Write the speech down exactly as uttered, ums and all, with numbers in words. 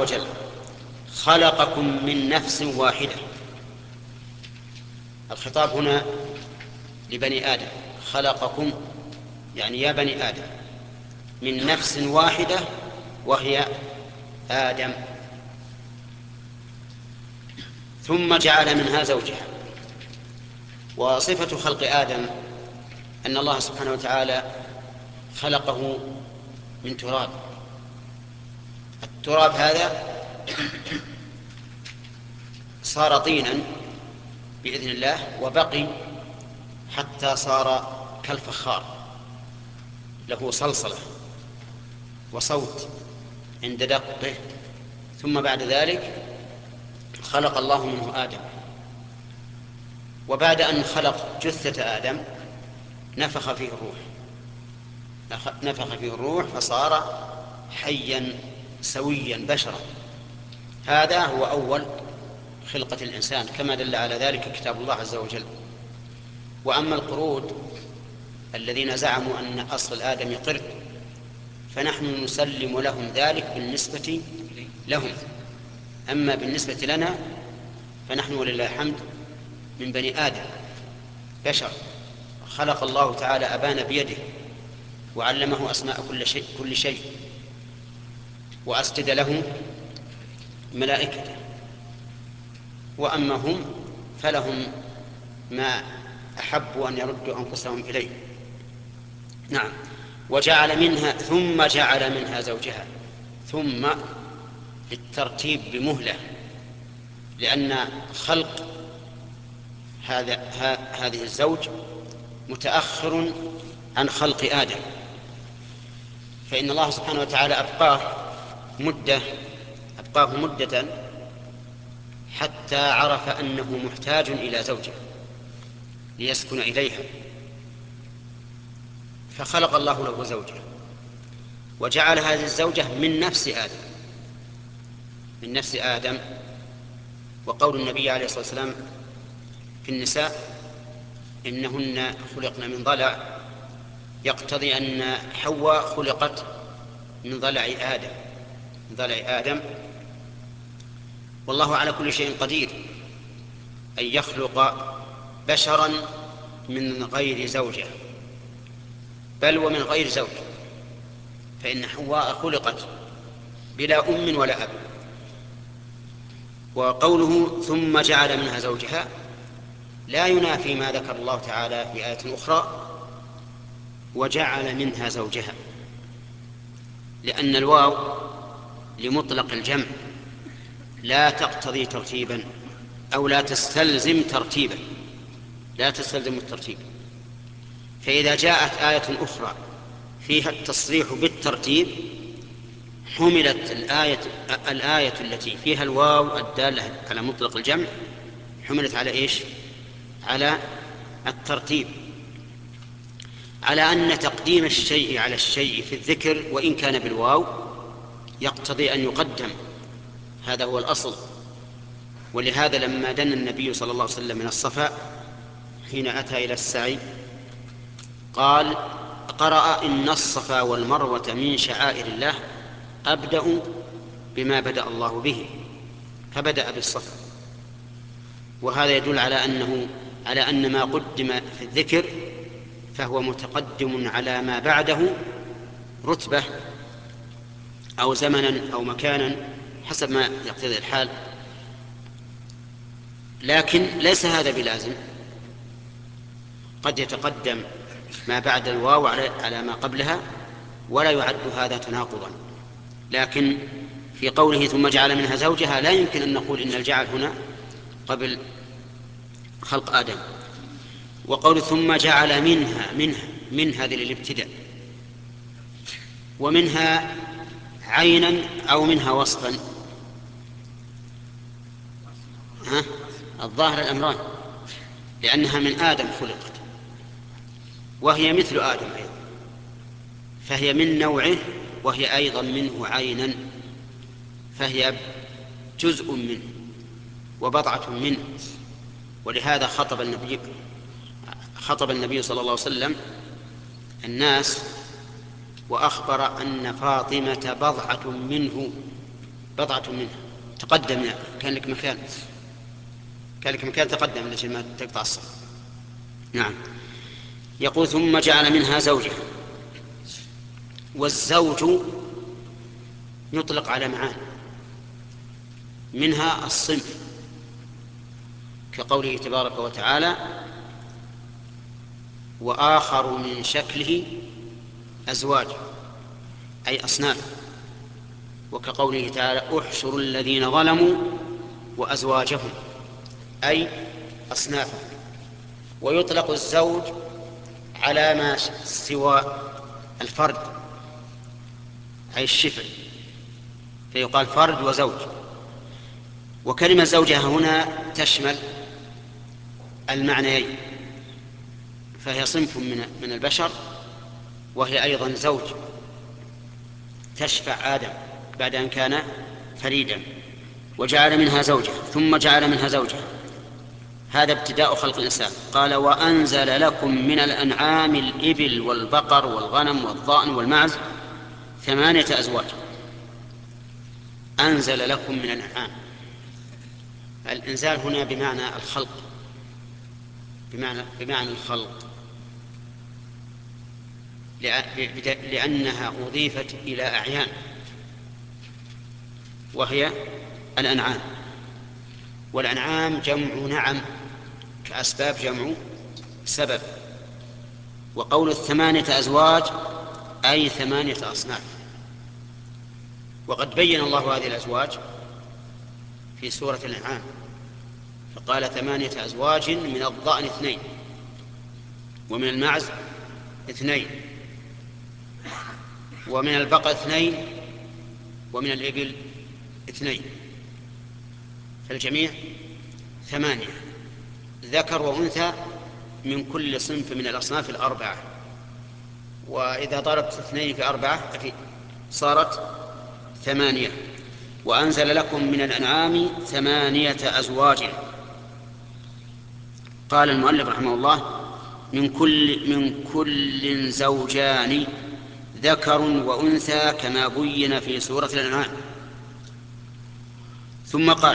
وجل خلقكم من نفس واحدة. الخطاب هنا لبني آدم، خلقكم يعني يا بني آدم من نفس واحدة وهي آدم، ثم جعل منها زوجها. وصفة خلق آدم أن الله سبحانه وتعالى خلقه من تراب. التراب هذا صار طينا بإذن الله وبقي حتى صار كالفخار، له صلصلة وصوت عند دقه. ثم بعد ذلك خلق الله منه آدم، وبعد أن خلق جثة آدم نفخ فيه الروح نفخ فيه الروح فصار حيا سويا بشرا. هذا هو أول خلقة الإنسان كما دل على ذلك كتاب الله عز وجل. وأما القرود الذين زعموا أن أصل آدم قرد فنحن نسلم لهم ذلك بالنسبة لهم، أما بالنسبة لنا فنحن ولله الحمد من بني آدم بشر. خلق الله تعالى أبانا بيده وعلمه أسماء كل شيء, كل شيء وأسجد له ملائكته. وأما هم فلهم ما أحبوا أن يردوا أنفسهم إليه. نعم. وجعل منها ثم جعل منها زوجها، ثم للترتيب بمهلة، لأن خلق هذا هذه الزوج متأخر عن خلق آدم، فإن الله سبحانه وتعالى أبقاه مدة أبقاه مدة حتى عرف أنه محتاج إلى زوجه ليسكن إليها، فخلق الله له زوجه وجعل هذه الزوجة من نفس آدم من نفس آدم وقول النبي عليه الصلاة والسلام في النساء إنهن خلقن من ضلع يقتضي أن حواء خلقت من ضلع آدم من ضلع آدم والله على كل شيء قدير أن يخلق بشرا من غير زوجه بل ومن غير زوج، فإن حواء خلقت بلا أم ولا أب. وقوله ثم جعل منها زوجها لا ينافي ما ذكر الله تعالى في آية أخرى وجعل منها زوجها، لأن الواو لمطلق الجمع لا تقتضي ترتيبا أو لا تستلزم ترتيبا لا تستلزم الترتيب. فإذا جاءت آية أخرى فيها التصريح بالترتيب حملت الآية, الآية التي فيها الواو الدالة على مطلق الجمع حملت على إيش؟ على الترتيب، على أن تقديم الشيء على الشيء في الذكر وإن كان بالواو يقتضي أن يقدم، هذا هو الأصل. ولهذا لما دنا النبي صلى الله عليه وسلم من الصفا حين أتى إلى السعي قال قرأ إن الصفا والمروة من شعائر الله أبدأ بما بدأ الله به، فبدأ بالصفا. وهذا يدل على أنه على أن ما قدم في الذكر فهو متقدم على ما بعده رتبة أو زمنا أو مكانا حسب ما يقتضي الحال، لكن ليس هذا بلازم، قد يتقدم ما بعد الواو على ما قبلها ولا يعد هذا تناقضا. لكن في قوله ثم جعل منها زوجها لا يمكن أن نقول إن الجعل هنا قبل خلق آدم. وقول ثم جعل منها منها من هذه للابتداء، ومنها عينا أو منها وصفا، ها الظاهر الأمران، لأنها من آدم خلقت وهي مثل آدم أيضا، فهي من نوعه وهي أيضا منه عينا، فهي جزء منه وبضعة منه. ولهذا خطب النبي خطب النبي صلى الله عليه وسلم الناس وأخبر أن فاطمة بضعة منه بضعة منها. تقدم يعني كان لك مكان كان لك مكان تقدم لجل ما تقطع الصلاة. نعم. يقول ثم جعل منها زوجها. والزوج يطلق على معاني، منها الصنف كقوله تبارك وتعالى وآخر من شكله أزواج أي أصناف، وكقوله تعالى احشروا الذين ظلموا وأزواجهم أي أصنافهم. ويطلق الزوج على ما سوى الفرد أي الشفع، فيقال فرد وزوج. وكلمة زوجها هنا تشمل المعنيين، فهي صنف من البشر وهي أيضا زوج، تشفع آدم بعد أن كان فريدا. وجعل منها زوجها ثم جعل منها زوجها، هذا ابتداء خلق الإنسان. قال وأنزل لكم من الأنعام الإبل والبقر والغنم والضأن والمعز ثمانية أزواج. أنزل لكم من الأنعام، الإنزال هنا بمعنى الخلق، بمعنى, بمعنى الخلق، لأنها أضيفت إلى أعيان وهي الأنعام. والأنعام جمع نعم كأسباب جمع سبب. وقول الثمانية أزواج أي ثمانية أصناف. وقد بين الله هذه الأزواج في سورة الأنعام فقال ثمانية أزواج من الضأن اثنين ومن المعز اثنين ومن البقر اثنين ومن الإبل اثنين، فالجميع ثمانية، ذكر وأنثى من كل صنف من الأصناف الأربعة. وإذا ضربت اثنين في أربعة صارت ثمانية. وأنزل لكم من الأنعام ثمانية أزواج. قال المؤلف رحمه الله من كل, من كل زوجان ذكر وأنثى كما بين في سورة الأنعام. ثم قال